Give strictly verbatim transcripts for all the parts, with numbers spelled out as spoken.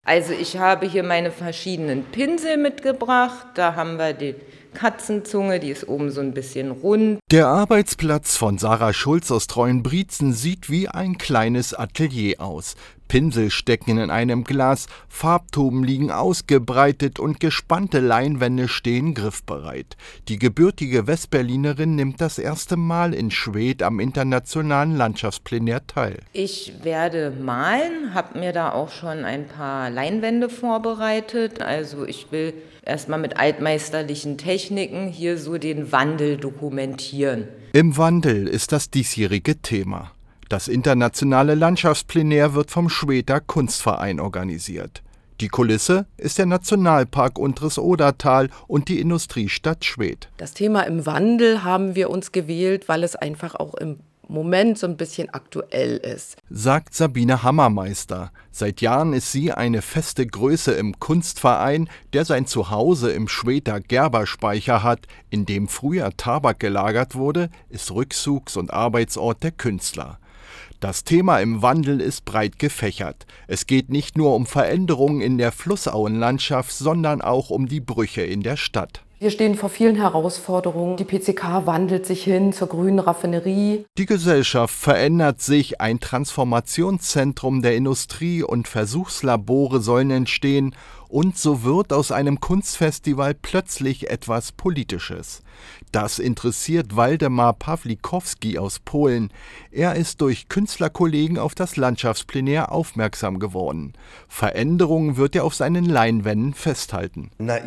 Also ich habe hier meine verschiedenen Pinsel mitgebracht. Da haben wir die Katzenzunge, die ist oben so ein bisschen rund. Der Arbeitsplatz von Sarah Schulz aus Treuenbrietzen sieht wie ein kleines Atelier aus. Pinsel stecken in einem Glas, Farbtuben liegen ausgebreitet und gespannte Leinwände stehen griffbereit. Die gebürtige Westberlinerin nimmt das erste Mal in Schwedt am internationalen Landschaftsplenär teil. Ich werde malen, habe mir da auch schon ein paar Leinwände vorbereitet. Also ich will erstmal mit altmeisterlichen Techniken hier so den Wandel dokumentieren. Im Wandel ist das diesjährige Thema. Das internationale Landschaftsplenär wird vom Schwedter Kunstverein organisiert. Die Kulisse ist der Nationalpark Unteres Odertal und die Industriestadt Schwedt. Das Thema im Wandel haben wir uns gewählt, weil es einfach auch im Moment so ein bisschen aktuell ist, sagt Sabine Hammermeister. Seit Jahren ist sie eine feste Größe im Kunstverein, der sein Zuhause im Schwedter Gerberspeicher hat. In dem früher Tabak gelagert wurde, ist Rückzugs- und Arbeitsort der Künstler. Das Thema im Wandel ist breit gefächert. Es geht nicht nur um Veränderungen in der Flussauenlandschaft, sondern auch um die Brüche in der Stadt. Wir stehen vor vielen Herausforderungen. Die P C K wandelt sich hin zur grünen Raffinerie. Die Gesellschaft verändert sich. Ein Transformationszentrum der Industrie und Versuchslabore sollen entstehen. Und so wird aus einem Kunstfestival plötzlich etwas Politisches. Das interessiert Waldemar Pawlikowski aus Polen. Er ist durch Künstlerkollegen auf das Landschaftsplenär aufmerksam geworden. Veränderungen wird er auf seinen Leinwänden festhalten.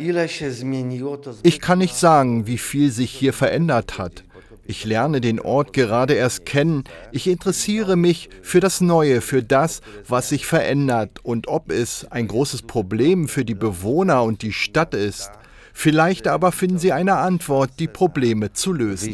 Ich kann nicht sagen, wie viel sich hier verändert hat. Ich lerne den Ort gerade erst kennen. Ich interessiere mich für das Neue, für das, was sich verändert und ob es ein großes Problem für die Bewohner und die Stadt ist. Vielleicht aber finden sie eine Antwort, die Probleme zu lösen.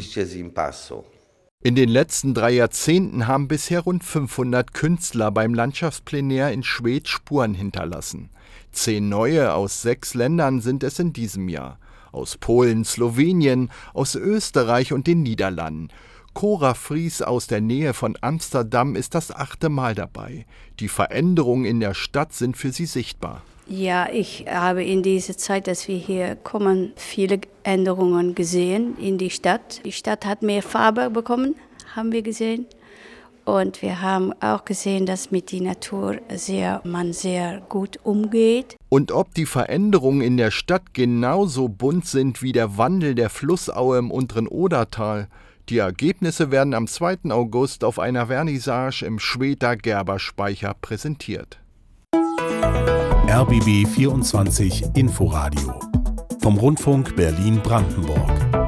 In den letzten drei Jahrzehnten haben bisher rund fünfhundert Künstler beim Landschaftsplenär in Schwedt Spuren hinterlassen. Zehn neue aus sechs Ländern sind es in diesem Jahr. Aus Polen, Slowenien, aus Österreich und den Niederlanden. Cora Fries aus der Nähe von Amsterdam ist das achte Mal dabei. Die Veränderungen in der Stadt sind für sie sichtbar. Ja, ich habe in dieser Zeit, dass wir hier kommen, viele Änderungen gesehen in die Stadt. Die Stadt hat mehr Farbe bekommen, haben wir gesehen. Und wir haben auch gesehen, dass mit der Natur sehr, man sehr gut umgeht. Und ob die Veränderungen in der Stadt genauso bunt sind wie der Wandel der Flussaue im unteren Odertal. Die Ergebnisse werden am zweiten August auf einer Vernissage im Schwedter Gerberspeicher präsentiert. R B B vierundzwanzig Inforadio vom Rundfunk Berlin-Brandenburg.